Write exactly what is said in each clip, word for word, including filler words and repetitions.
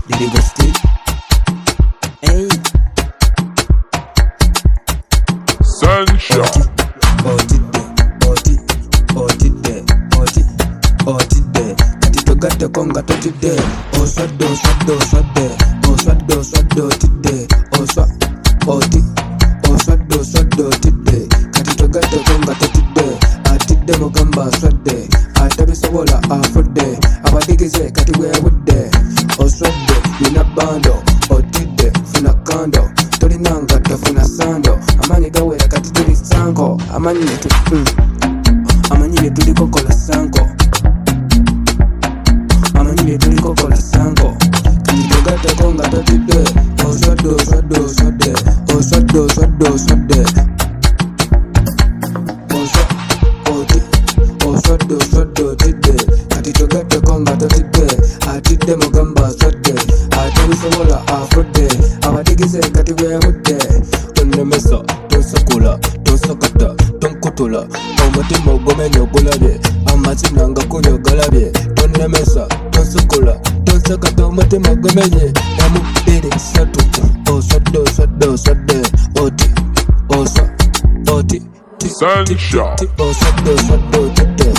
Did it go still? Hey. Sunshine. Otide, oti, otide, oti, otide. Kati togate konga totide. Oswado, oswado, oswade. Oswado, oswado, otide. Oswa, oti, oswado, oswado, otide. Kati togate konga totide. Atide mugamba oswade. Atabisobola afudde. Abadigize kati wewudde. Oswade, nina bando. Otide, funa kando. Tolinanga tofuna sando. Amani gawera kati tuli sanko. Amani yetu mm. Amani yetu liko kola sanko. Amani yetu liko kola sanko. Kati togate konga totide. Oswado, oswado, oswade. Oswado, oswado, oswade. Oswa, oti, oswado, oswado, otide. Kati togate konga totide. Atide mugamba oswade. Atabisobola afudde. Abadigize kati wewudde. Tonemesa, tonsakula, tonsakata, tonkotola. Omutima ogumenya ogulabye. Amazina nga kunya ogalabye. Tonemesa, tonsakula, tonsakata, omutima ogumenye. Emu, bbiri, ssatu. Oswadde, oswadde, oswadde. Oti, oswa, oti, ti, Sunshine. ti, ti, oswadde, oswadde, otidde.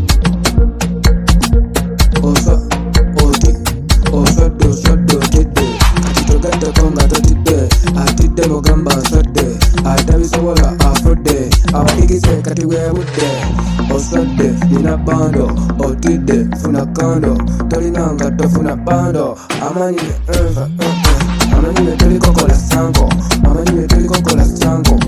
Oswa, oti, oswadde, oswadde, otidde. Kati togate konga totidde. Atidde mugamba oswadde. Atabisobola afudde. Abadigize kati wewudde. Oswadde, nina bando. Otidde, funa kando. Tolinanga tofuna bando. Amanyi ne enva, eh, eh. Amanyi ne tuliko kola sanko. Amanyi ne tuliko kola sanko.